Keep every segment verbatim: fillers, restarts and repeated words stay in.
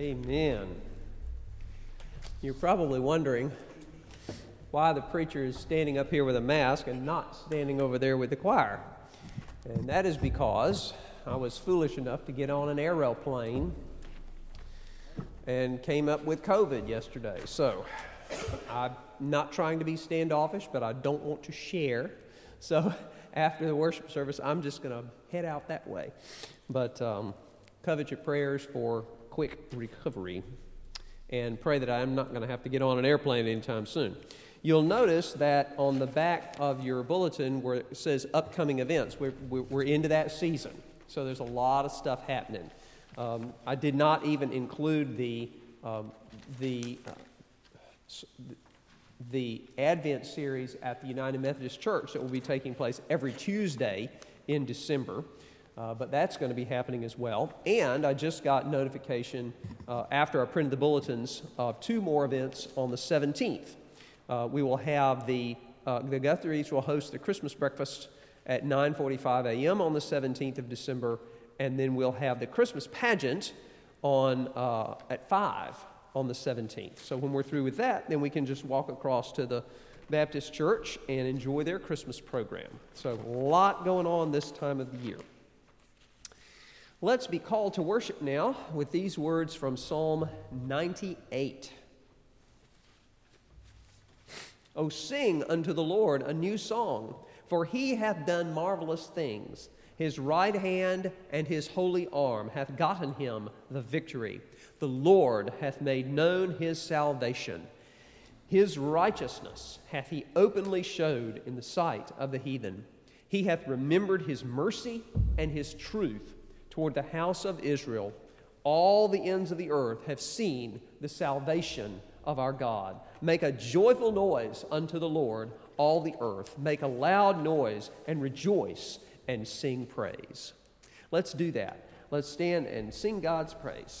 Amen. You're probably wondering why the preacher is standing up here with a mask and not standing over there with the choir. And that is because I was foolish enough to get on an aeroplane and came up with COVID yesterday. So I'm not trying to be standoffish, but I don't want to share. So after the worship service, I'm just going to head out that way. But um, covet your prayers for quick recovery and pray that I'm not going to have to get on an airplane anytime soon. You'll notice that on the back of your bulletin where it says upcoming events, we're, we're into that season. So there's a lot of stuff happening. Um, I did not even include the um, the uh, the Advent series at the United Methodist Church that will be taking place every Tuesday in December. Uh, but that's going to be happening as well. And I just got notification uh, after I printed the bulletins of two more events on the seventeenth. Uh, we will have the, uh, the Guthries will host the Christmas breakfast at nine forty-five a.m. on the seventeenth of December, and then we'll have the Christmas pageant on uh, at five on the seventeenth. So when we're through with that, then we can just walk across to the Baptist Church and enjoy their Christmas program. So a lot going on this time of the year. Let's be called to worship now with these words from Psalm ninety-eight. O sing unto the Lord a new song, for he hath done marvelous things. His right hand and his holy arm hath gotten him the victory. The Lord hath made known his salvation. His righteousness hath he openly showed in the sight of the heathen. He hath remembered his mercy and his truth toward the house of Israel. All the ends of the earth have seen the salvation of our God. Make a joyful noise unto the Lord, all the earth. Make a loud noise and rejoice and sing praise. Let's do that. Let's stand and sing God's praise.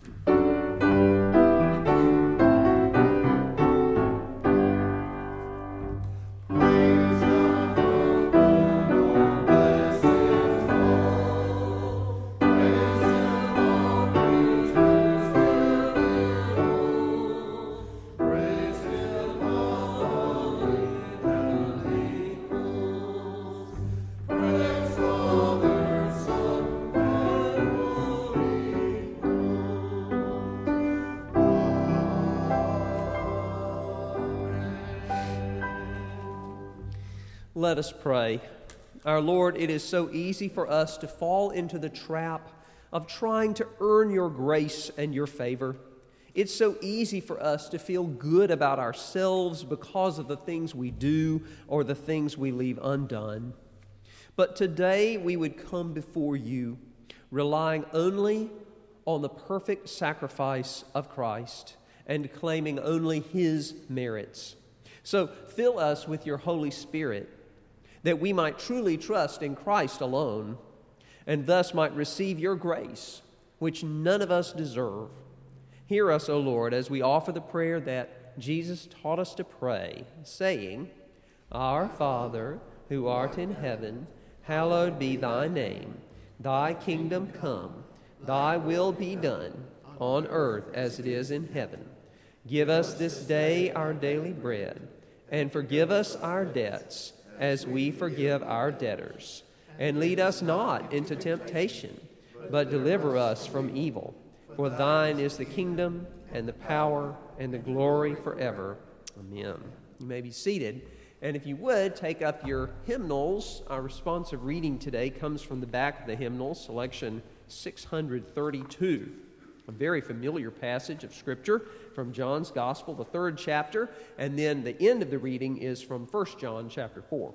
Let us pray. Our Lord, it is so easy for us to fall into the trap of trying to earn your grace and your favor. It's so easy for us to feel good about ourselves because of the things we do or the things we leave undone. But today we would come before you relying only on the perfect sacrifice of Christ and claiming only his merits. So fill us with your Holy Spirit, that we might truly trust in Christ alone, and thus might receive your grace, which none of us deserve. Hear us, O Lord, as we offer the prayer that Jesus taught us to pray, saying, Our Father, who art in heaven, hallowed be thy name. Thy kingdom come, thy will be done, on earth as it is in heaven. Give us this day our daily bread, and forgive us our debts, as we forgive our debtors. And lead us not into temptation, but deliver us from evil. For thine is the kingdom, and the power, and the glory forever. Amen. You may be seated. And if you would, take up your hymnals. Our responsive reading today comes from the back of the hymnal, selection six hundred thirty-two. A very familiar passage of Scripture from John's Gospel, the third chapter, and then the end of the reading is from First John chapter four.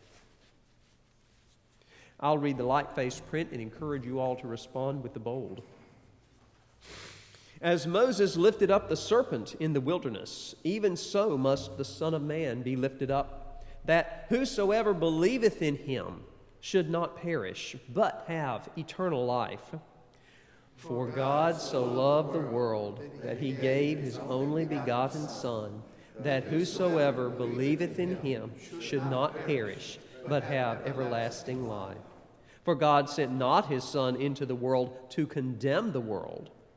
I'll read the light-faced print and encourage you all to respond with the bold. As Moses lifted up the serpent in the wilderness, even so must the Son of Man be lifted up, that whosoever believeth in him should not perish, but have eternal life. For God so loved the world that he gave his only begotten Son, that whosoever believeth in him should not perish, but have everlasting life. For God sent not his Son into the world to condemn the world,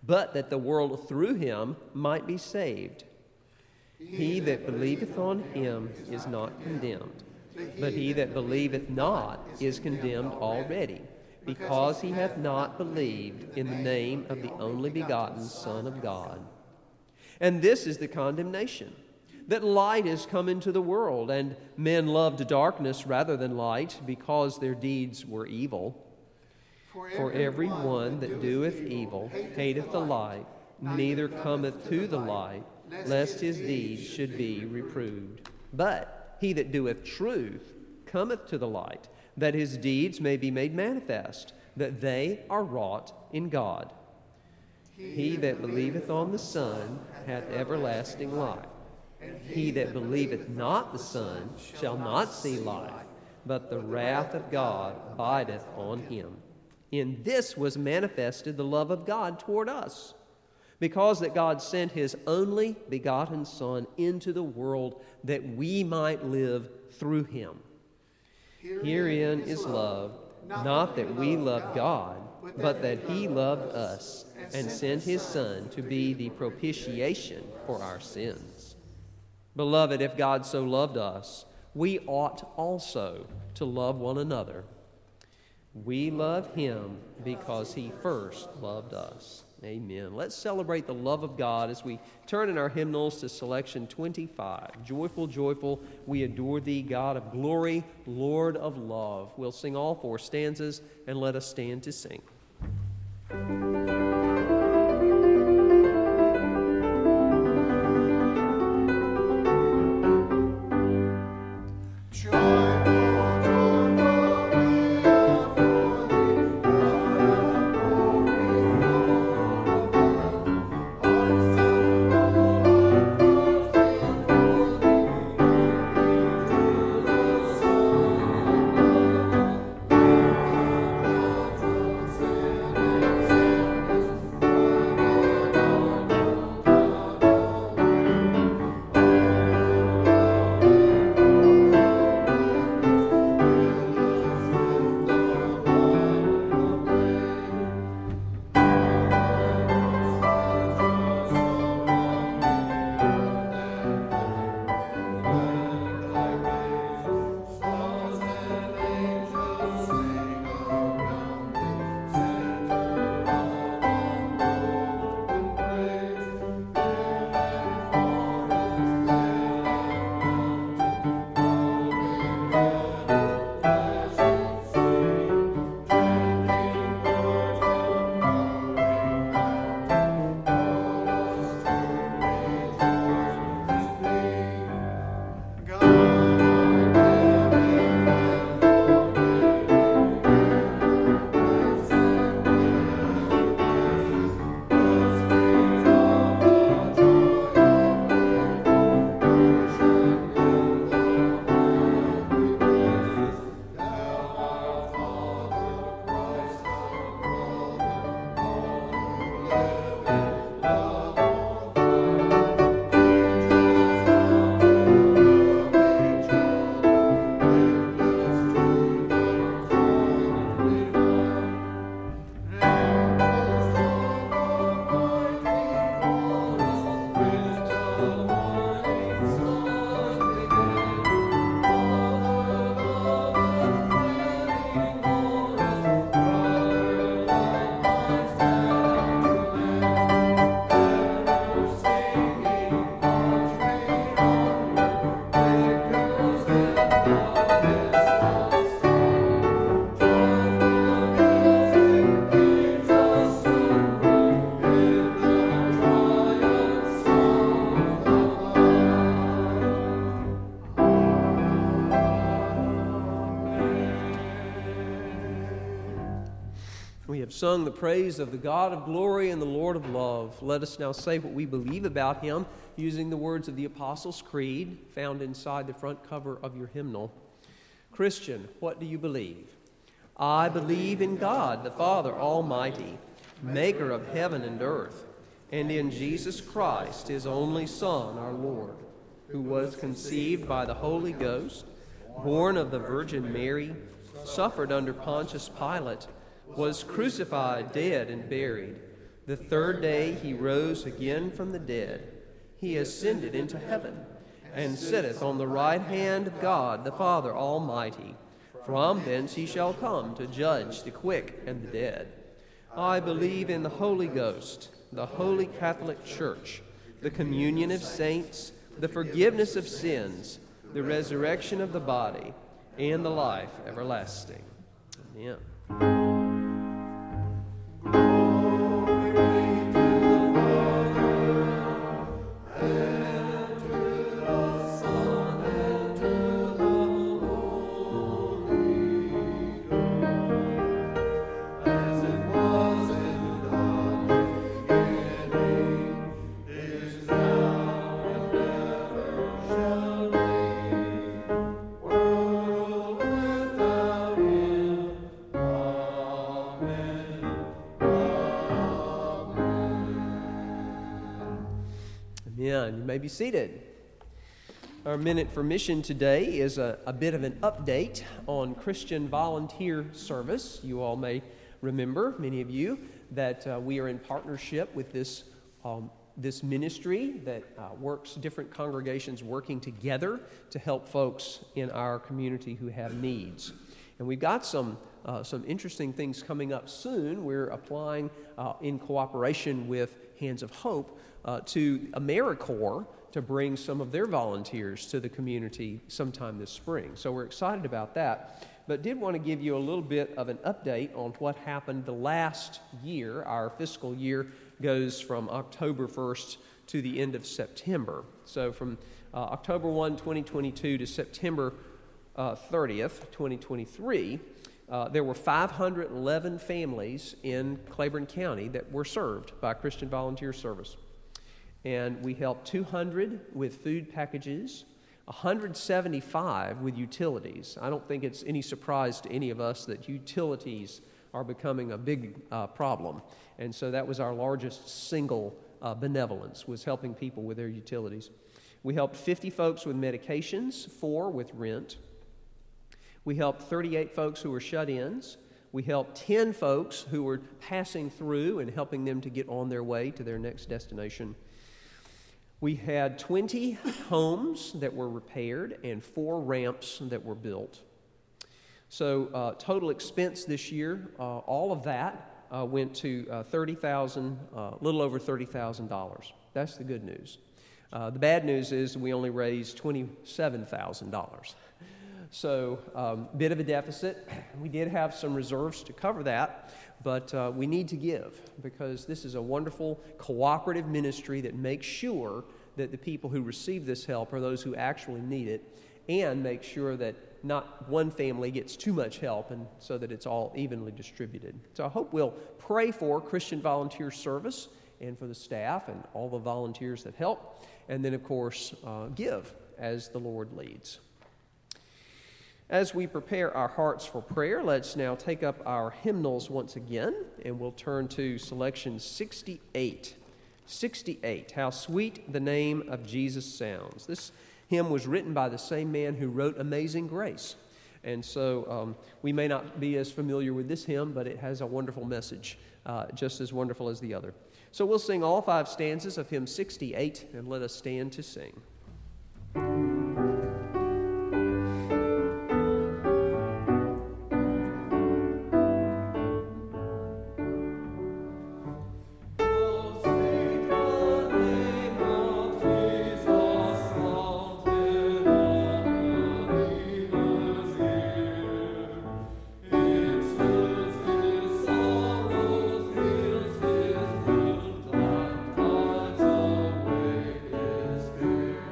but that the world through him might be saved. He that believeth on him is not condemned, but he that believeth not is condemned already, because he hath not believed in the name of the only begotten Son of God. And this is the condemnation, that light is come into the world, and men loved darkness rather than light, because their deeds were evil. For every one that doeth evil hateth the light, neither cometh to the light, lest his deeds should be reproved. But he that doeth truth cometh to the light, that his deeds may be made manifest, that they are wrought in God. He that believeth on the Son hath everlasting life. He that believeth not the Son shall not see life, but the wrath of God abideth on him. In this was manifested the love of God toward us, because that God sent his only begotten Son into the world that we might live through him. Herein is love, not that we loved God, but that he loved us and sent his Son to be the propitiation for our sins. Beloved, if God so loved us, we ought also to love one another. We love him because he first loved us. Amen. Let's celebrate the love of God as we turn in our hymnals to selection twenty-five. Joyful, joyful, we adore thee, God of glory, Lord of love. We'll sing all four stanzas, and let us stand to sing. We have sung the praise of the God of glory and the Lord of love. Let us now say what we believe about him using the words of the Apostles' Creed found inside the front cover of your hymnal. Christian, what do you believe? I believe in God, the Father Almighty, maker of heaven and earth, and in Jesus Christ, his only Son, our Lord, who was conceived by the Holy Ghost, born of the Virgin Mary, suffered under Pontius Pilate, was crucified, dead, and buried. The third day he rose again from the dead. He ascended into heaven, and sitteth on the right hand of God the Father Almighty. From thence he shall come to judge the quick and the dead. I believe in the Holy Ghost, the holy Catholic Church, the communion of saints, the forgiveness of sins, the resurrection of the body, and the life everlasting. Amen. Amen. You may be seated. Our Minute for Mission today is a, a bit of an update on Christian volunteer service. You all may remember, many of you, that uh, we are in partnership with this um, this ministry that uh, works, different congregations working together to help folks in our community who have needs. And we've got some uh, some interesting things coming up soon. We're applying uh, in cooperation with Hands of Hope uh, to AmeriCorps to bring some of their volunteers to the community sometime this spring. So we're excited about that, but did want to give you a little bit of an update on what happened the last year. Our fiscal year goes from October first to the end of September. So from uh, October first, twenty twenty-two to September uh, thirtieth, twenty twenty-three, uh, there were five hundred eleven families in Claiborne County that were served by Christian Volunteer Service. And we helped two hundred with food packages, one hundred seventy-five with utilities. I don't think it's any surprise to any of us that utilities are becoming a big uh, problem. And so that was our largest single uh, benevolence, was helping people with their utilities. We helped fifty folks with medications, four with rent. We helped thirty-eight folks who were shut-ins. We helped ten folks who were passing through and helping them to get on their way to their next destination. We had twenty homes that were repaired and four ramps that were built. So uh, total expense this year, uh, all of that uh, went to uh, thirty thousand dollars, a uh, little over thirty thousand dollars. That's the good news. Uh, the bad news is we only raised twenty-seven thousand dollars. So a um, bit of a deficit. We did have some reserves to cover that, but uh, we need to give, because this is a wonderful cooperative ministry that makes sure that the people who receive this help are those who actually need it, and make sure that not one family gets too much help, and so that it's all evenly distributed. So I hope we'll pray for Christian Volunteer Service and for the staff and all the volunteers that help, and then, of course, uh, give as the Lord leads. As we prepare our hearts for prayer, let's now take up our hymnals once again, and we'll turn to selection sixty-eight. sixty-eight, How Sweet the Name of Jesus Sounds. This hymn was written by the same man who wrote Amazing Grace. And so um, we may not be as familiar with this hymn, but it has a wonderful message, uh, just as wonderful as the other. So we'll sing all five stanzas of hymn sixty-eight, and let us stand to sing. Spirit.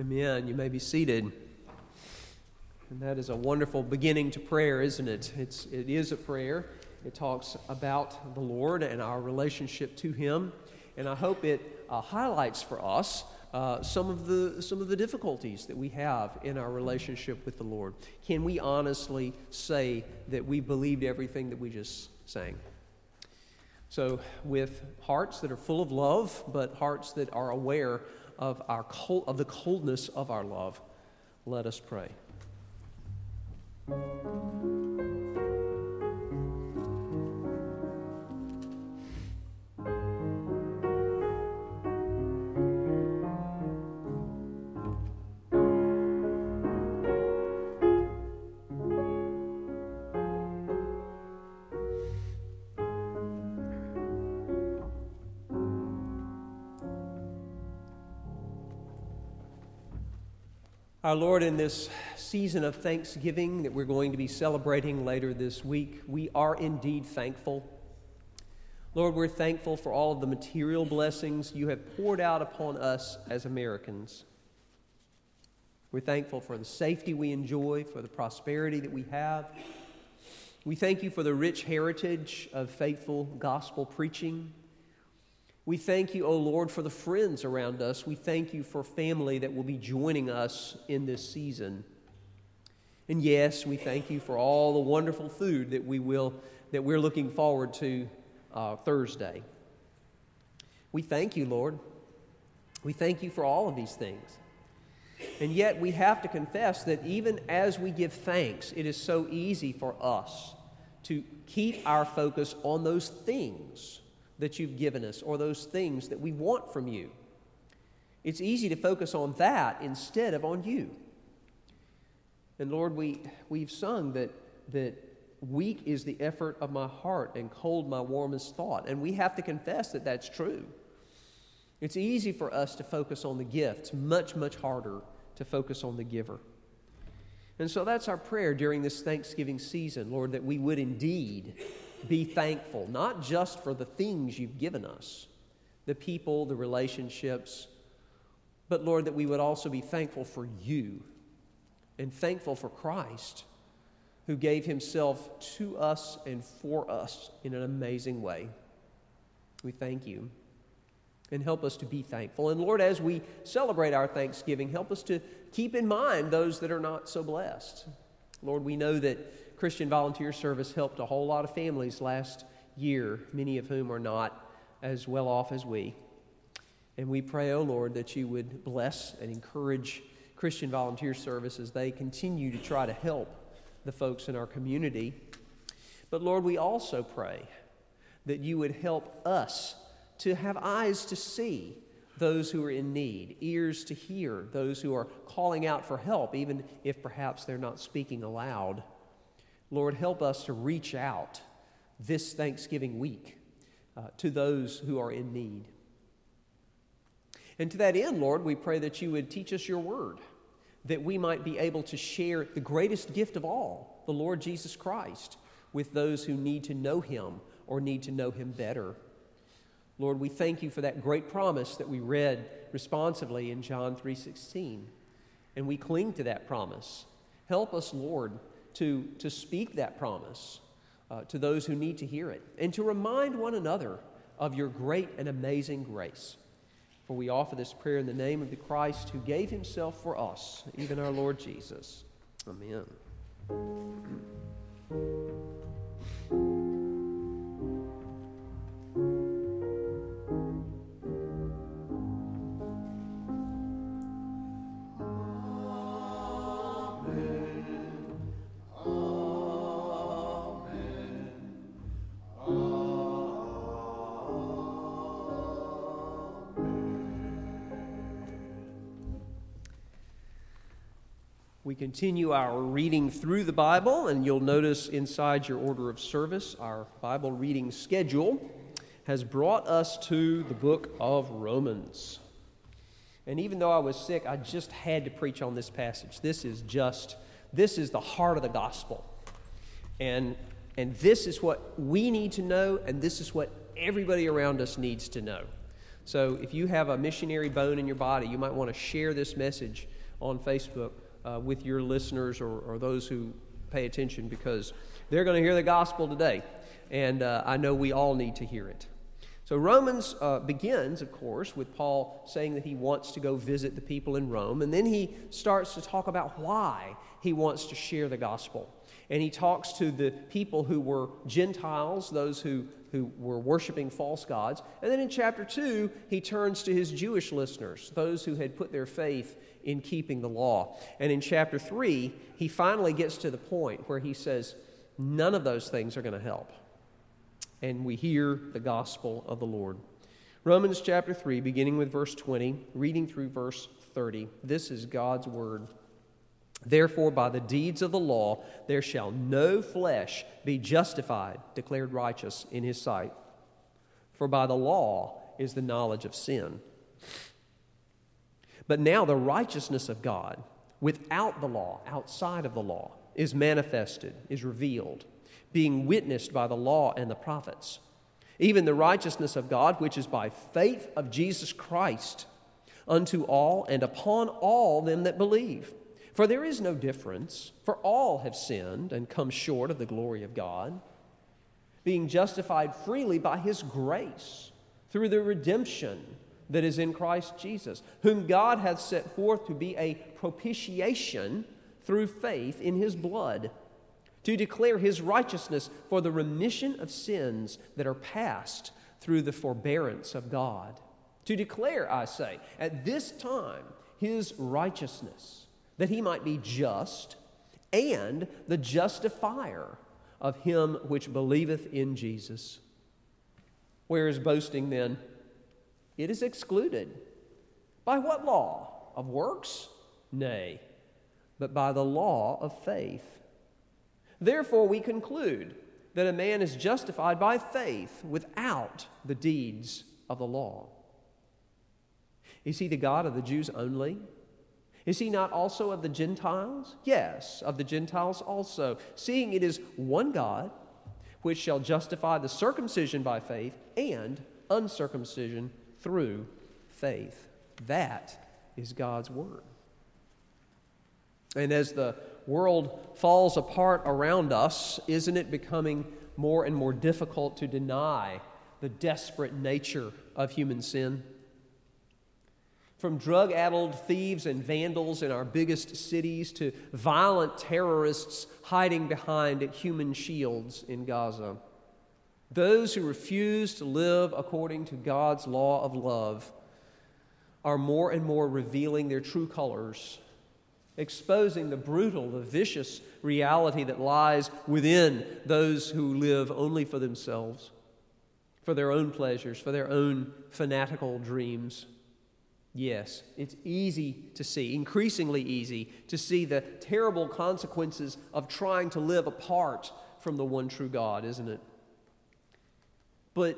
Amen. You may be seated. And that is a wonderful beginning to prayer, isn't it? It's, it is a prayer. It talks about the Lord and our relationship to Him. And I hope it uh, highlights for us uh, some of the some of the difficulties that we have in our relationship with the Lord. Can we honestly say that we believed everything that we just sang? So with hearts that are full of love, but hearts that are aware of our cold, of the coldness of our love, let us pray. Our Lord, in this season of Thanksgiving that we're going to be celebrating later this week, we are indeed thankful. Lord, we're thankful for all of the material blessings you have poured out upon us as Americans. We're thankful for the safety we enjoy, for the prosperity that we have. We thank you for the rich heritage of faithful gospel preaching. We thank you, O Lord, for the friends around us. We thank you for family that will be joining us in this season. And yes, we thank you for all the wonderful food that we will that we're looking forward to uh, Thursday. We thank you, Lord. We thank you for all of these things. And yet we have to confess that even as we give thanks, it is so easy for us to keep our focus on those things that you've given us, or those things that we want from you. It's easy to focus on that instead of on you. And Lord, we, we've sung that, that weak is the effort of my heart and cold my warmest thought. And we have to confess that that's true. It's easy for us to focus on the gifts, much, much harder to focus on the giver. And so that's our prayer during this Thanksgiving season, Lord, that we would indeed be thankful, not just for the things you've given us, the people, the relationships, but Lord, that we would also be thankful for you and thankful for Christ, who gave himself to us and for us in an amazing way. We thank you, and help us to be thankful. And Lord, as we celebrate our Thanksgiving, help us to keep in mind those that are not so blessed. Lord, we know that Christian Volunteer Service helped a whole lot of families last year, many of whom are not as well off as we. And we pray, oh Lord, that you would bless and encourage Christian Volunteer Service as they continue to try to help the folks in our community. But Lord, we also pray that you would help us to have eyes to see those who are in need, ears to hear those who are calling out for help, even if perhaps they're not speaking aloud. Lord, help us to reach out this Thanksgiving week uh, to those who are in need. And to that end, Lord, we pray that you would teach us your word, that we might be able to share the greatest gift of all, the Lord Jesus Christ, with those who need to know him or need to know him better. Lord, we thank you for that great promise that we read responsively in John three sixteen, and we cling to that promise. Help us, Lord, to, to speak that promise uh, to those who need to hear it, and to remind one another of your great and amazing grace. For we offer this prayer in the name of the Christ who gave himself for us, even our Lord Jesus. Amen. We continue our reading through the Bible, and you'll notice inside your order of service, our Bible reading schedule has brought us to the book of Romans. And even though I was sick, I just had to preach on this passage. This is just, this is the heart of the gospel. And, and this is what we need to know, and this is what everybody around us needs to know. So if you have a missionary bone in your body, you might want to share this message on Facebook uh, with your listeners or, or those who pay attention, because they're going to hear the gospel today, and uh, I know we all need to hear it. So Romans uh, begins, of course, with Paul saying that he wants to go visit the people in Rome, and then he starts to talk about why he wants to share the gospel. And he talks to the people who were Gentiles, those who, who were worshiping false gods. And then in chapter two, he turns to his Jewish listeners, those who had put their faith in keeping the law. And in chapter three, he finally gets to the point where he says, none of those things are going to help. And we hear the gospel of the Lord. Romans chapter three, beginning with verse twenty, reading through verse thirty. This is God's word. Therefore, by the deeds of the law, there shall no flesh be justified, declared righteous in his sight. For by the law is the knowledge of sin. But now the righteousness of God, without the law, outside of the law, is manifested, is revealed, being witnessed by the law and the prophets, even the righteousness of God, which is by faith of Jesus Christ, unto all and upon all them that believe. For there is no difference, for all have sinned and come short of the glory of God, being justified freely by his grace through the redemption that is in Christ Jesus, whom God hath set forth to be a propitiation through faith in his blood, to declare his righteousness for the remission of sins that are past through the forbearance of God. To declare, I say, at this time his righteousness, that he might be just and the justifier of him which believeth in Jesus. Where is boasting then? It is excluded. By what law? Of works? Nay, but by the law of faith. Therefore we conclude that a man is justified by faith without the deeds of the law. Is he the God of the Jews only? Is he not also of the Gentiles? Yes, of the Gentiles also, seeing it is one God, which shall justify the circumcision by faith and uncircumcision through faith. That is God's word. And as the world falls apart around us, isn't it becoming more and more difficult to deny the desperate nature of human sin? From drug-addled thieves and vandals in our biggest cities to violent terrorists hiding behind human shields in Gaza, those who refuse to live according to God's law of love are more and more revealing their true colors, exposing the brutal, the vicious reality that lies within those who live only for themselves, for their own pleasures, for their own fanatical dreams. Yes, it's easy to see, increasingly easy to see the terrible consequences of trying to live apart from the one true God, isn't it? But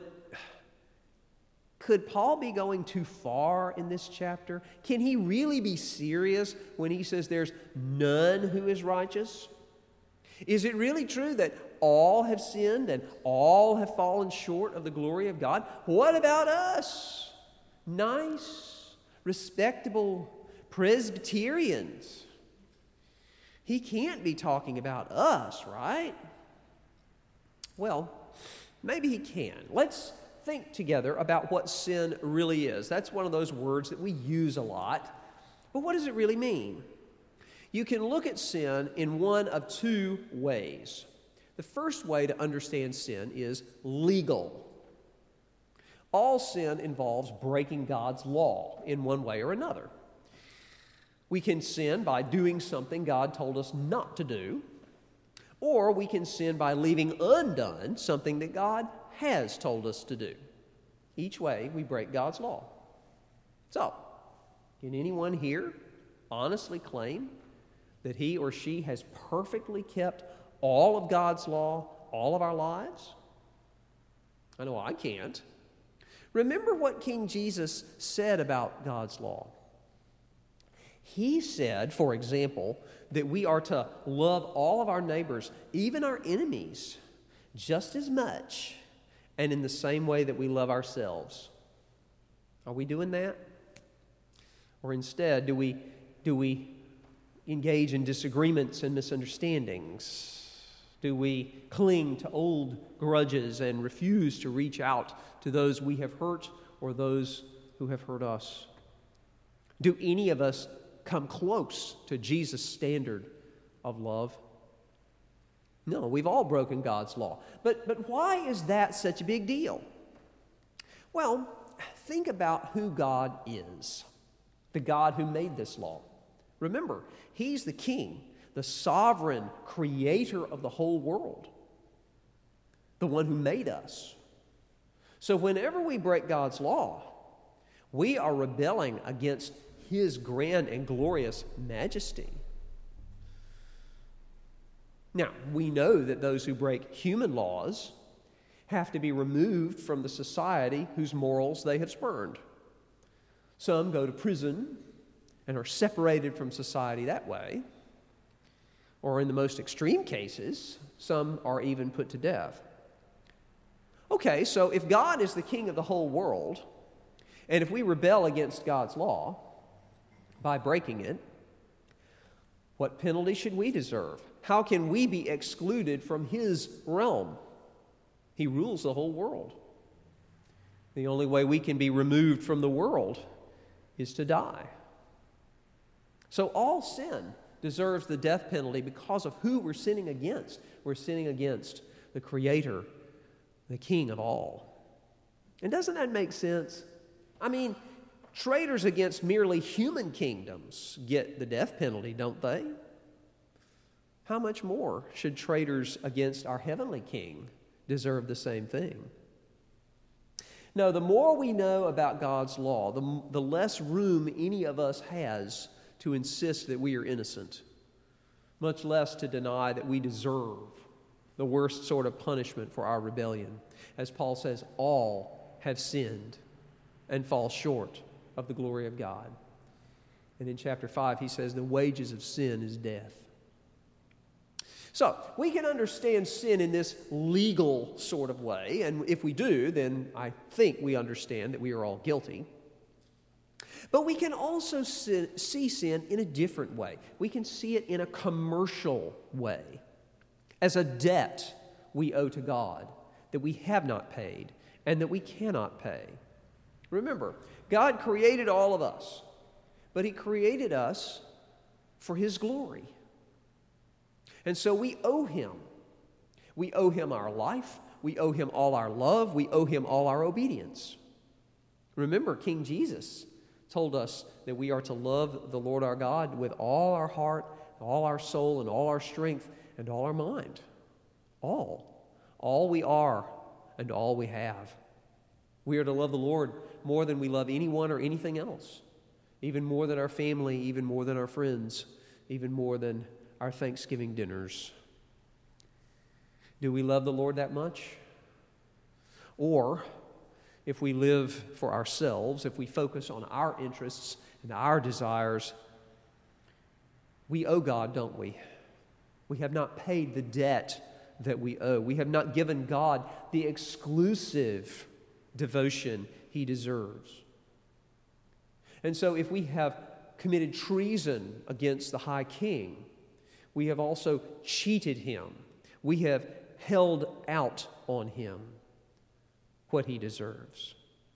could Paul be going too far in this chapter? Can he really be serious when he says there's none who is righteous? Is it really true that all have sinned and all have fallen short of the glory of God? What about us? Nice, respectable Presbyterians. He can't be talking about us, right? Well, maybe he can. Let's think together about what sin really is. That's one of those words that we use a lot. But what does it really mean? You can look at sin in one of two ways. The first way to understand sin is legal. All sin involves breaking God's law in one way or another. We can sin by doing something God told us not to do, or we can sin by leaving undone something that God has told us to do. Each way, we break God's law. So, can anyone here honestly claim that he or she has perfectly kept all of God's law all of our lives? I know I can't. Remember what King Jesus said about God's law. He said, for example, that we are to love all of our neighbors, even our enemies, just as much and in the same way that we love ourselves. Are we doing that? Or instead, do we, do we engage in disagreements and misunderstandings? Do we cling to old grudges and refuse to reach out to those we have hurt or those who have hurt us? Do any of us come close to Jesus' standard of love? No, we've all broken God's law. But, but why is that such a big deal? Well, think about who God is, the God who made this law. Remember, He's the King, the sovereign creator of the whole world, the one who made us. So whenever we break God's law, we are rebelling against His grand and glorious majesty. Now, we know that those who break human laws have to be removed from the society whose morals they have spurned. Some go to prison and are separated from society that way. Or in the most extreme cases, some are even put to death. Okay, so if God is the king of the whole world, and if we rebel against God's law by breaking it, what penalty should we deserve? How can we be excluded from His realm? He rules the whole world. The only way we can be removed from the world is to die. So all sin deserves the death penalty because of who we're sinning against. We're sinning against the Creator, the King of all. And doesn't that make sense? I mean, traitors against merely human kingdoms get the death penalty, don't they? How much more should traitors against our heavenly King deserve the same thing? No, the more we know about God's law, the, the less room any of us has to insist that we are innocent, much less to deny that we deserve the worst sort of punishment for our rebellion. As Paul says, all have sinned and fall short of the glory of God. And in chapter five, he says, the wages of sin is death. So, we can understand sin in this legal sort of way, and if we do, then I think we understand that we are all guilty. But we can also see sin in a different way. We can see it in a commercial way, as a debt we owe to God that we have not paid and that we cannot pay. Remember, God created all of us, but He created us for His glory. And so we owe Him. We owe Him our life. We owe Him all our love. We owe Him all our obedience. Remember, King Jesus told us that we are to love the Lord our God with all our heart, all our soul, and all our strength, and all our mind. All. All we are and all we have. We are to love the Lord more than we love anyone or anything else, even more than our family, even more than our friends, even more than our Thanksgiving dinners. Do we love the Lord that much? Or, if we live for ourselves, if we focus on our interests and our desires, we owe God, don't we? We have not paid the debt that we owe. We have not given God the exclusive devotion He deserves. And so if we have committed treason against the High King, we have also cheated Him. We have held out on Him what He deserves.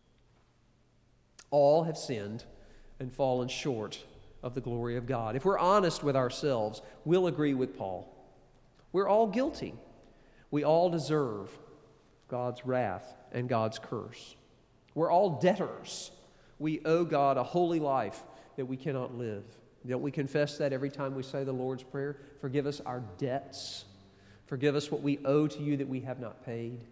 All have sinned and fallen short of the glory of God. If we're honest with ourselves, we'll agree with Paul. We're all guilty. We all deserve God's wrath and God's curse. We're all debtors. We owe God a holy life that we cannot live. Don't we confess that every time we say the Lord's Prayer? Forgive us our debts. Forgive us what we owe to you that we have not paid.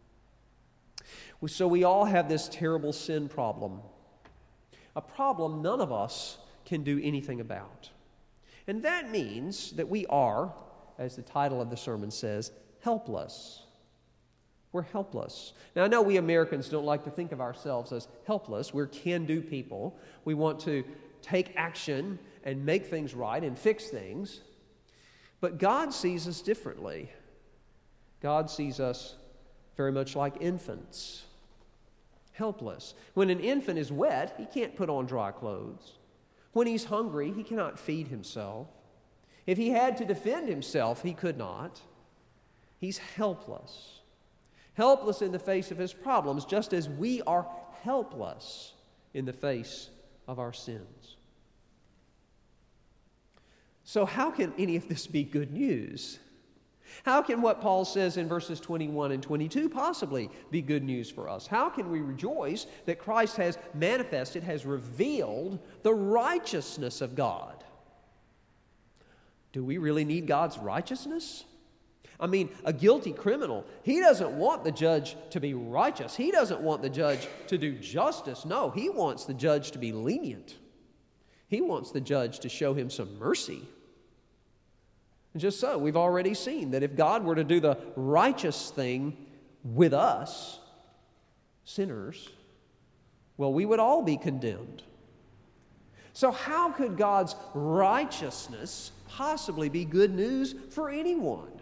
So we all have this terrible sin problem. A problem none of us can do anything about. And that means that we are, as the title of the sermon says, helpless. We're helpless. Now, I know we Americans don't like to think of ourselves as helpless. We're can-do people. We want to take action and make things right and fix things. But God sees us differently. God sees us very much like infants, helpless. When an infant is wet, he can't put on dry clothes. When he's hungry, he cannot feed himself. If he had to defend himself, he could not. He's helpless. Helpless in the face of his problems, just as we are helpless in the face of our sins. So how can any of this be good news? How can what Paul says in verses twenty-one and twenty-two possibly be good news for us? How can we rejoice that Christ has manifested, has revealed the righteousness of God? Do we really need God's righteousness? I mean, a guilty criminal, he doesn't want the judge to be righteous. He doesn't want the judge to do justice. No, he wants the judge to be lenient. He wants the judge to show him some mercy. And just so, we've already seen that if God were to do the righteous thing with us, sinners, well, we would all be condemned. So how could God's righteousness possibly be good news for anyone?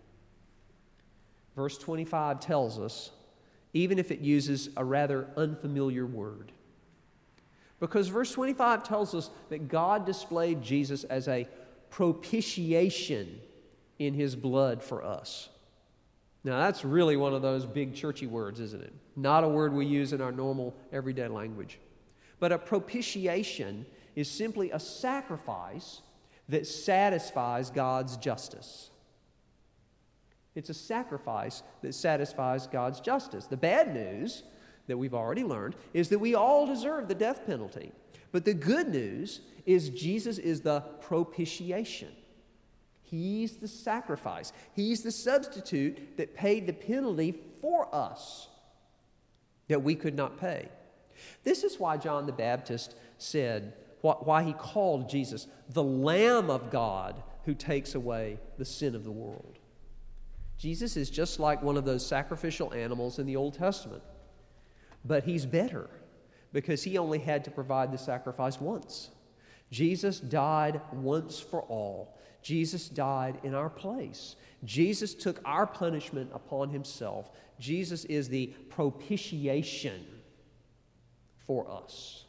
Verse twenty-five tells us, even if it uses a rather unfamiliar word. Because verse twenty-five tells us that God displayed Jesus as a propitiation in his blood for us. Now that's really one of those big churchy words, isn't it? Not a word we use in our normal everyday language. But a propitiation is simply a sacrifice that satisfies God's justice. It's a sacrifice that satisfies God's justice. The bad news that we've already learned is that we all deserve the death penalty. But the good news is Jesus is the propitiation. He's the sacrifice. He's the substitute that paid the penalty for us that we could not pay. This is why John the Baptist said, why he called Jesus the Lamb of God who takes away the sin of the world. Jesus is just like one of those sacrificial animals in the Old Testament. But he's better because he only had to provide the sacrifice once. Jesus died once for all. Jesus died in our place. Jesus took our punishment upon himself. Jesus is the propitiation for us.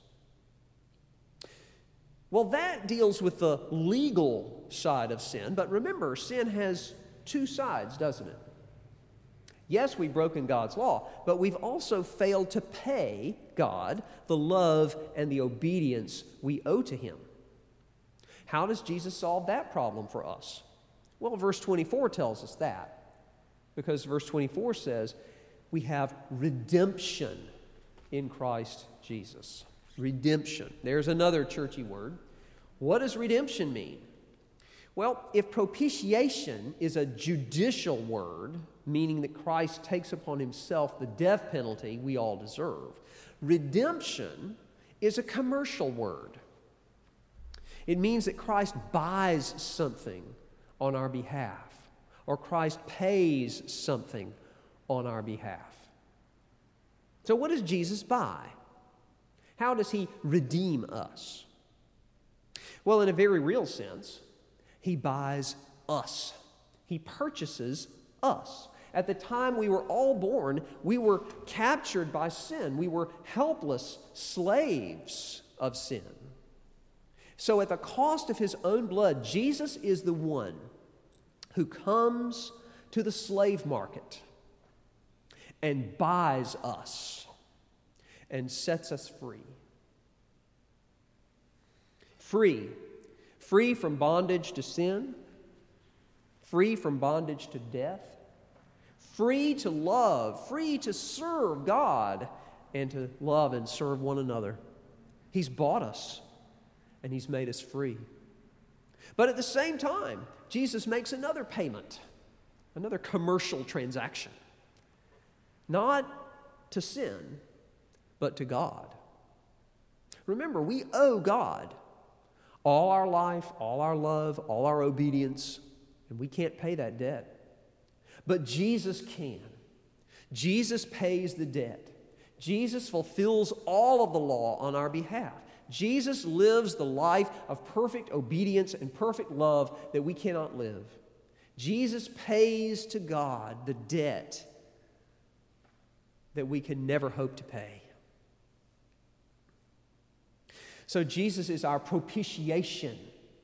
Well, that deals with the legal side of sin. But remember, sin has two sides, doesn't it? Yes, we've broken God's law, but we've also failed to pay God the love and the obedience we owe to him. How does Jesus solve that problem for us? Well, verse twenty-four tells us that. Because verse twenty-four says, we have redemption in Christ Jesus. Redemption. There's another churchy word. What does redemption mean? Well, if propitiation is a judicial word, meaning that Christ takes upon himself the death penalty we all deserve, redemption is a commercial word. It means that Christ buys something on our behalf, or Christ pays something on our behalf. So what does Jesus buy? How does he redeem us? Well, in a very real sense, he buys us. He purchases us. At the time we were all born, we were captured by sin. We were helpless slaves of sin. So at the cost of his own blood, Jesus is the one who comes to the slave market and buys us and sets us free. Free. Free from bondage to sin. Free from bondage to death. Free to love. Free to serve God and to love and serve one another. He's bought us and he's made us free. But at the same time, Jesus makes another payment, another commercial transaction. Not to sin, but to God. Remember, we owe God all our life, all our love, all our obedience, and we can't pay that debt. But Jesus can. Jesus pays the debt. Jesus fulfills all of the law on our behalf. Jesus lives the life of perfect obedience and perfect love that we cannot live. Jesus pays to God the debt that we can never hope to pay. So Jesus is our propitiation,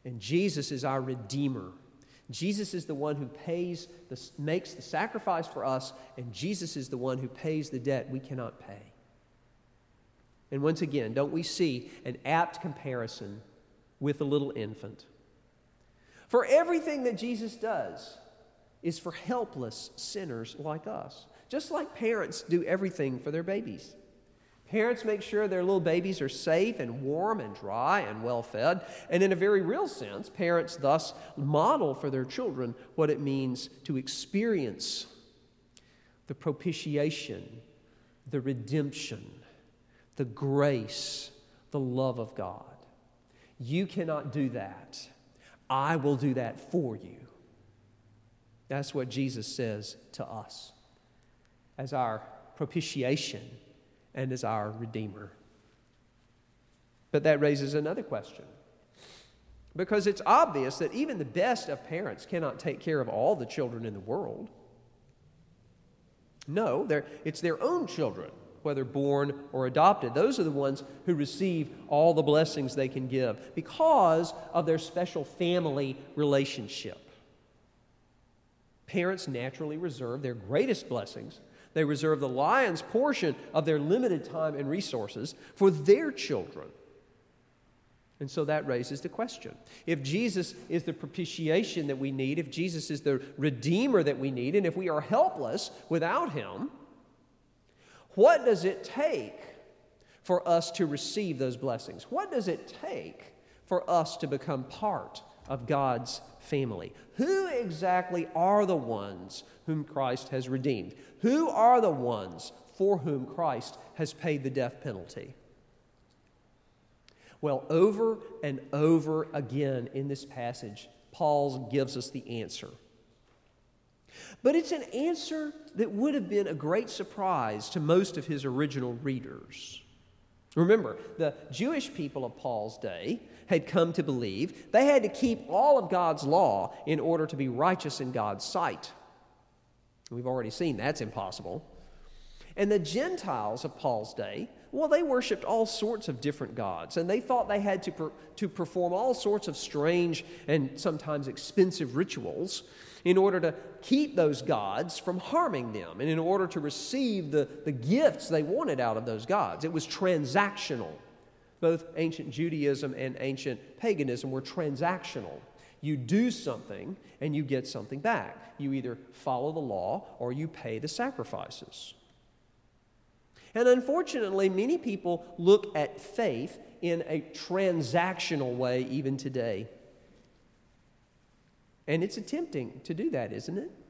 And Jesus is our Redeemer. Jesus is the one who pays, the, makes the sacrifice for us, and Jesus is the one who pays the debt we cannot pay. And once again, don't we see an apt comparison with a little infant? For everything that Jesus does is for helpless sinners like us, just like parents do everything for their babies. Parents make sure their little babies are safe and warm and dry and well-fed. And in a very real sense, parents thus model for their children what it means to experience the propitiation, the redemption, the grace, the love of God. You cannot do that. I will do that for you. That's what Jesus says to us as our propitiation and as our Redeemer. But that raises another question. Because it's obvious that even the best of parents cannot take care of all the children in the world. No, it's their own children, whether born or adopted. Those are the ones who receive all the blessings they can give because of their special family relationship. Parents naturally reserve their greatest blessings. They reserve the lion's portion of their limited time and resources for their children. And so that raises the question. If Jesus is the propitiation that we need, if Jesus is the Redeemer that we need, and if we are helpless without Him, what does it take for us to receive those blessings? What does it take for us to become part of God's family? Who exactly are the ones whom Christ has redeemed? Who are the ones for whom Christ has paid the death penalty? Well, over and over again in this passage, Paul gives us the answer. But it's an answer that would have been a great surprise to most of his original readers. Remember, the Jewish people of Paul's day had come to believe they had to keep all of God's law in order to be righteous in God's sight. We've already seen that's impossible. And the Gentiles of Paul's day, well, they worshiped all sorts of different gods, and they thought they had to, per, to perform all sorts of strange and sometimes expensive rituals in order to keep those gods from harming them and in order to receive the, the gifts they wanted out of those gods. It was transactional. Both ancient Judaism and ancient paganism were transactional. You do something and you get something back. You either follow the law or you pay the sacrifices. And unfortunately, many people look at faith in a transactional way even today. And it's tempting to do that, isn't it?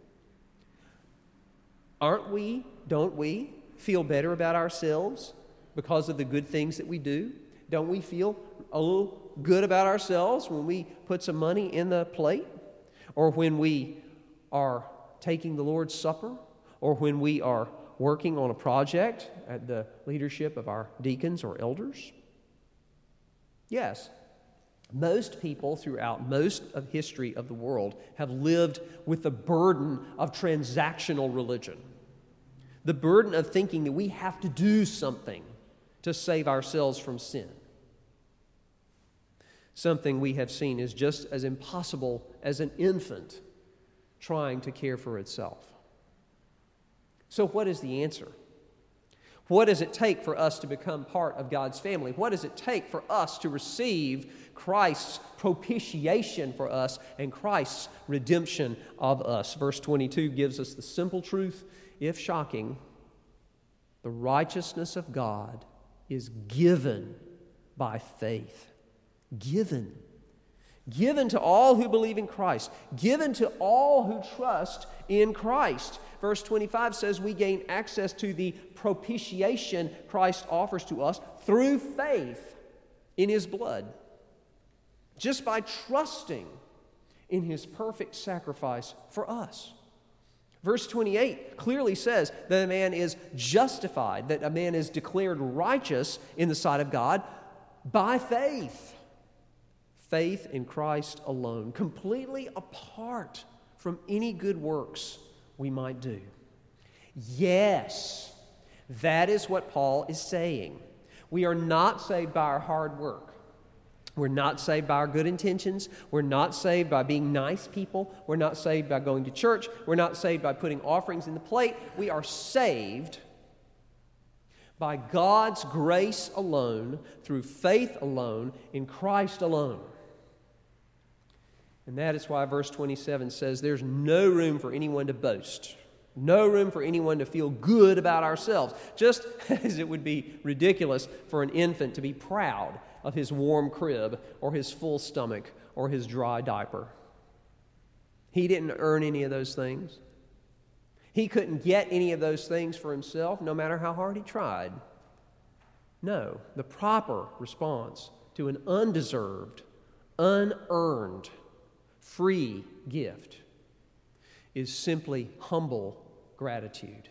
Aren't we, don't we, feel better about ourselves because of the good things that we do? Don't we feel a little good about ourselves when we put some money in the plate? Or when we are taking the Lord's Supper? Or when we are working on a project at the leadership of our deacons or elders? Yes. Most people throughout most of history of the world have lived with the burden of transactional religion. The burden of thinking that we have to do something to save ourselves from sin. Something we have seen is just as impossible as an infant trying to care for itself. So what is the answer? What does it take for us to become part of God's family? What does it take for us to receive Christ's propitiation for us and Christ's redemption of us? Verse twenty-two gives us the simple truth, if shocking: the righteousness of God is given by faith. Given. Given to all who believe in Christ. Given to all who trust in Christ. Verse twenty-five says we gain access to the propitiation Christ offers to us through faith in His blood. Just by trusting in His perfect sacrifice for us. Verse twenty-eight clearly says that a man is justified, that a man is declared righteous in the sight of God by faith. Faith in Christ alone, completely apart from any good works we might do. Yes, that is what Paul is saying. We are not saved by our hard work. We're not saved by our good intentions. We're not saved by being nice people. We're not saved by going to church. We're not saved by putting offerings in the plate. We are saved by God's grace alone, through faith alone, in Christ alone. And that is why verse twenty-seven says there's no room for anyone to boast. No room for anyone to feel good about ourselves. Just as it would be ridiculous for an infant to be proud of his warm crib or his full stomach or his dry diaper. He didn't earn any of those things. He couldn't get any of those things for himself, no matter how hard he tried. No, the proper response to an undeserved, unearned, free gift is simply humble gratitude.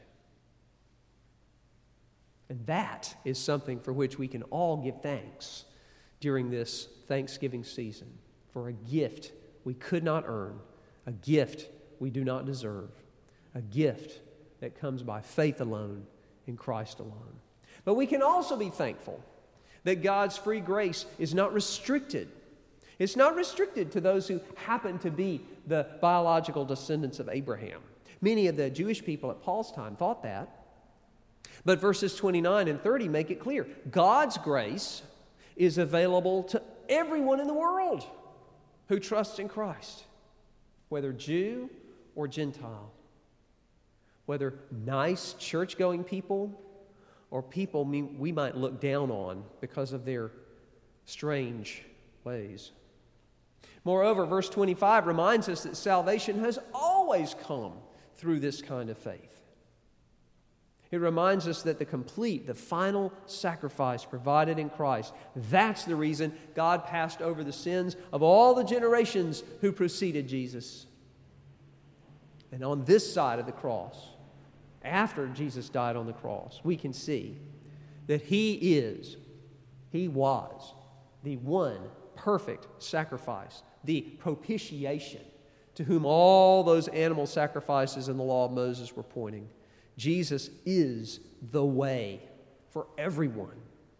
And that is something for which we can all give thanks during this Thanksgiving season, for a gift we could not earn, a gift we do not deserve, a gift that comes by faith alone in Christ alone. But we can also be thankful that God's free grace is not restricted. It's not restricted to those who happen to be the biological descendants of Abraham. Many of the Jewish people at Paul's time thought that. But verses twenty-nine and thirty make it clear. God's grace is available to everyone in the world who trusts in Christ, whether Jew or Gentile, whether nice church-going people or people we might look down on because of their strange ways. Moreover, verse twenty-five reminds us that salvation has always come through this kind of faith. It reminds us that the complete, the final sacrifice provided in Christ, that's the reason God passed over the sins of all the generations who preceded Jesus. And on this side of the cross, after Jesus died on the cross, we can see that He is, He was, the one perfect sacrifice, the propitiation to whom all those animal sacrifices in the law of Moses were pointing. Jesus is the way for everyone.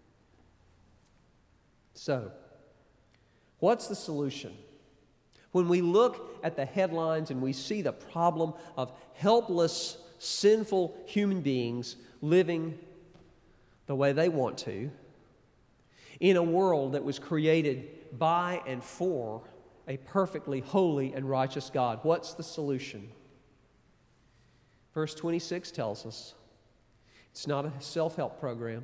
So, what's the solution? When we look at the headlines and we see the problem of helpless, sinful human beings living the way they want to, in a world that was created by and for a perfectly holy and righteous God, what's the solution? Verse twenty-six tells us it's not a self-help program.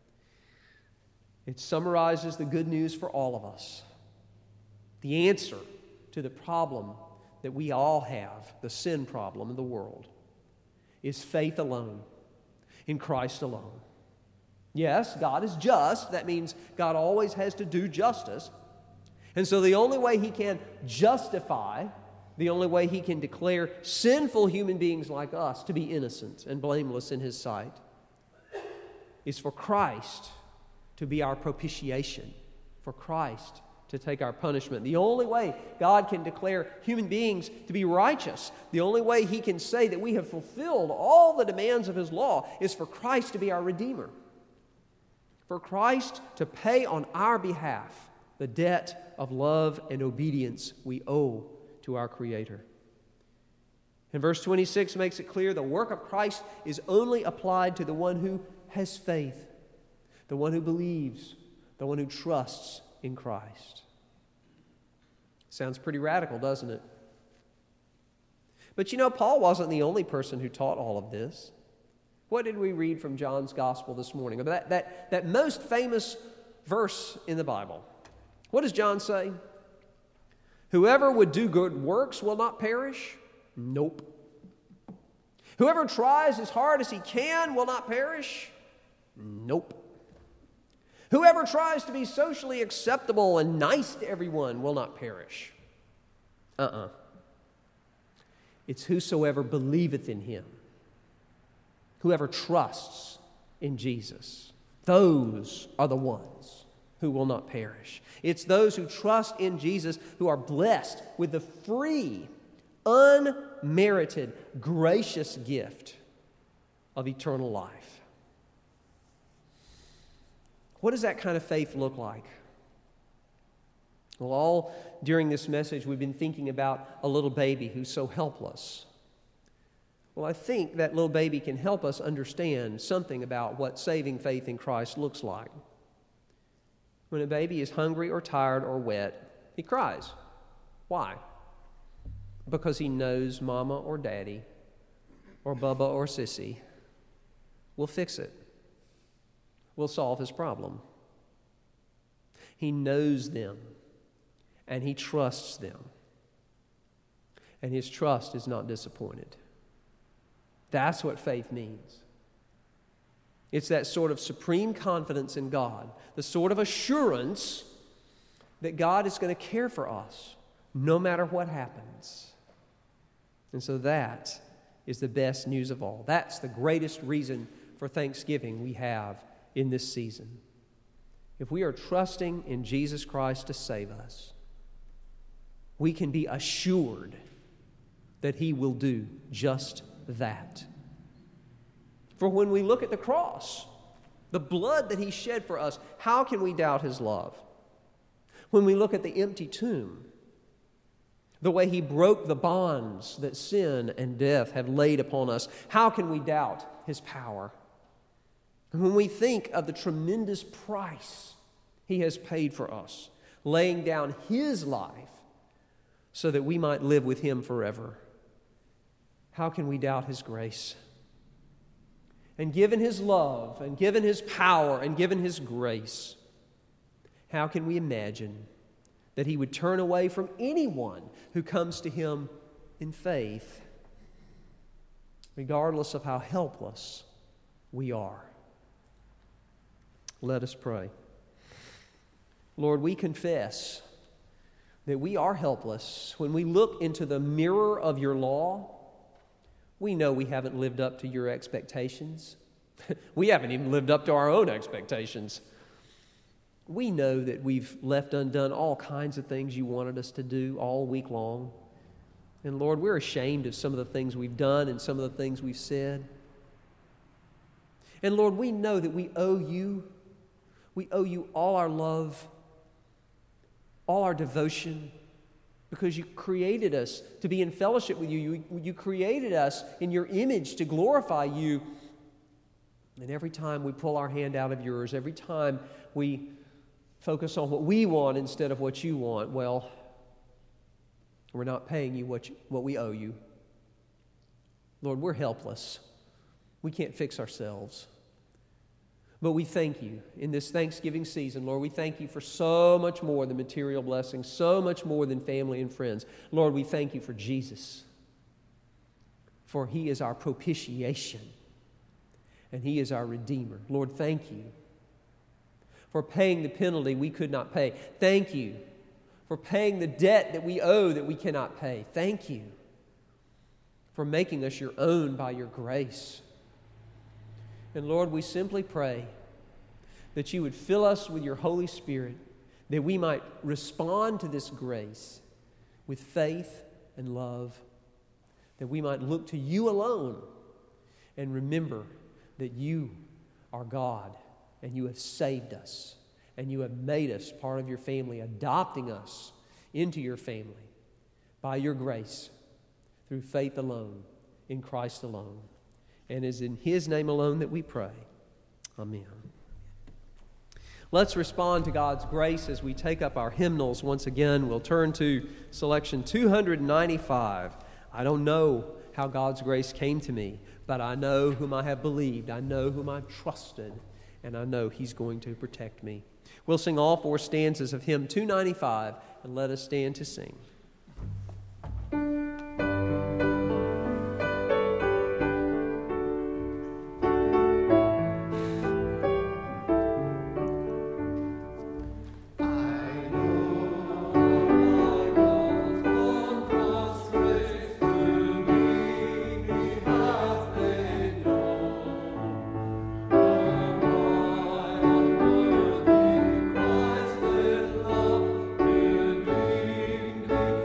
It summarizes the good news for all of us. The answer to the problem that we all have, the sin problem of the world, is faith alone, in Christ alone. Yes, God is just. That means God always has to do justice. And so the only way He can justify, the only way He can declare sinful human beings like us to be innocent and blameless in His sight is for Christ to be our propitiation, for Christ to take our punishment. The only way God can declare human beings to be righteous, the only way He can say that we have fulfilled all the demands of His law is for Christ to be our Redeemer, for Christ to pay on our behalf the debt of love and obedience we owe to our Creator. And verse twenty-six makes it clear the work of Christ is only applied to the one who has faith, the one who believes, the one who trusts in Christ. Sounds pretty radical, doesn't it? But you know, Paul wasn't the only person who taught all of this. What did we read from John's Gospel this morning? That, that, that most famous verse in the Bible. What does John say? Whoever would do good works will not perish? Nope. Whoever tries as hard as he can will not perish? Nope. Whoever tries to be socially acceptable and nice to everyone will not perish? Uh-uh. It's whosoever believeth in Him, whoever trusts in Jesus. Those are the ones who will not perish. It's those who trust in Jesus who are blessed with the free, unmerited, gracious gift of eternal life. What does that kind of faith look like? Well, all during this message, we've been thinking about a little baby who's so helpless. Well, I think that little baby can help us understand something about what saving faith in Christ looks like. When a baby is hungry or tired or wet, he cries. Why? Because he knows Mama or Daddy or Bubba or Sissy will fix it, will solve his problem. He knows them, and he trusts them. And his trust is not disappointed. That's what faith means. It's that sort of supreme confidence in God, the sort of assurance that God is going to care for us no matter what happens. And so that is the best news of all. That's the greatest reason for thanksgiving we have in this season. If we are trusting in Jesus Christ to save us, we can be assured that He will do just that. For when we look at the cross, the blood that He shed for us, how can we doubt His love? When we look at the empty tomb, the way He broke the bonds that sin and death have laid upon us, how can we doubt His power? And when we think of the tremendous price He has paid for us, laying down His life so that we might live with Him forever, how can we doubt His grace? And given His love, and given His power, and given His grace, how can we imagine that He would turn away from anyone who comes to Him in faith, regardless of how helpless we are? Let us pray. Lord, we confess that we are helpless. When we look into the mirror of Your law, we know we haven't lived up to Your expectations. We haven't even lived up to our own expectations. We know that we've left undone all kinds of things You wanted us to do all week long. And Lord, we're ashamed of some of the things we've done and some of the things we've said. And Lord, we know that we owe You, we owe You all our love, all our devotion, because You created us to be in fellowship with You. You, you created us in Your image to glorify You. And every time we pull our hand out of Yours, every time we focus on what we want instead of what You want, well, we're not paying You what, you, what we owe You. Lord, we're helpless. We can't fix ourselves. But we thank You in this Thanksgiving season. Lord, we thank You for so much more than material blessings, so much more than family and friends. Lord, we thank You for Jesus, for He is our propitiation, and He is our Redeemer. Lord, thank You for paying the penalty we could not pay. Thank You for paying the debt that we owe that we cannot pay. Thank You for making us Your own by Your grace. And Lord, we simply pray that You would fill us with Your Holy Spirit, that we might respond to this grace with faith and love, that we might look to You alone and remember that You are God and You have saved us and You have made us part of Your family, adopting us into Your family by Your grace through faith alone, in Christ alone. And it is in His name alone that we pray. Amen. Let's respond to God's grace as we take up our hymnals once again. We'll turn to selection two ninety-five. I don't know how God's grace came to me, but I know whom I have believed. I know whom I've trusted, and I know He's going to protect me. We'll sing all four stanzas of hymn two ninety-five, and let us stand to sing. Thank you.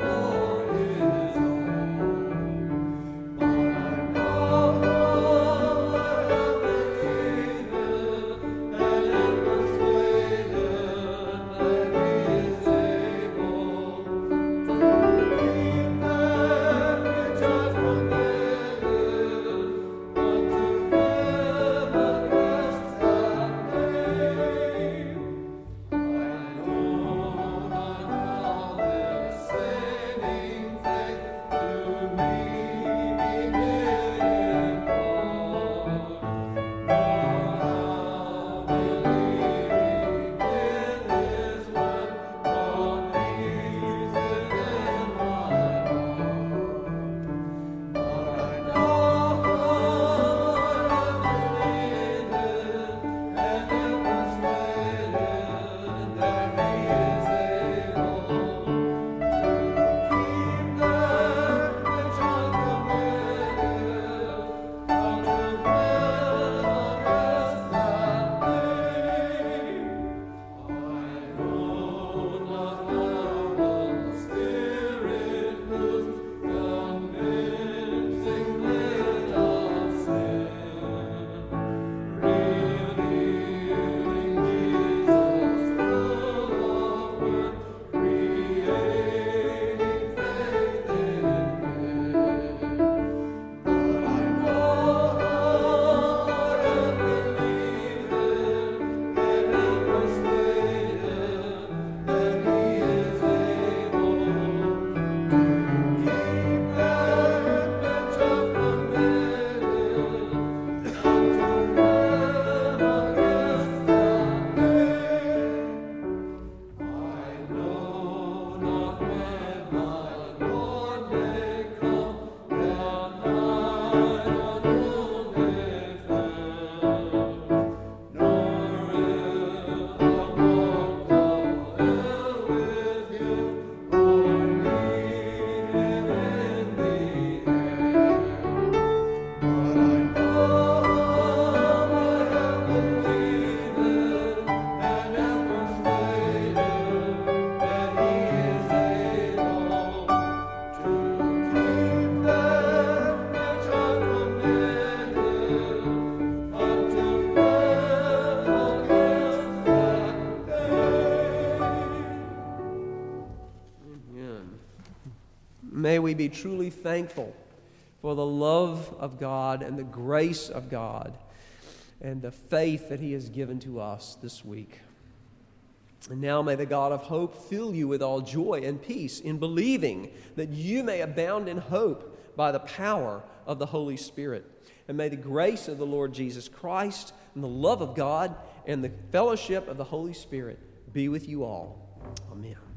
we be truly thankful for the love of God and the grace of God and the faith that He has given to us this week. And now may the God of hope fill you with all joy and peace in believing, that you may abound in hope by the power of the Holy Spirit. And may the grace of the Lord Jesus Christ and the love of God and the fellowship of the Holy Spirit be with you all. Amen.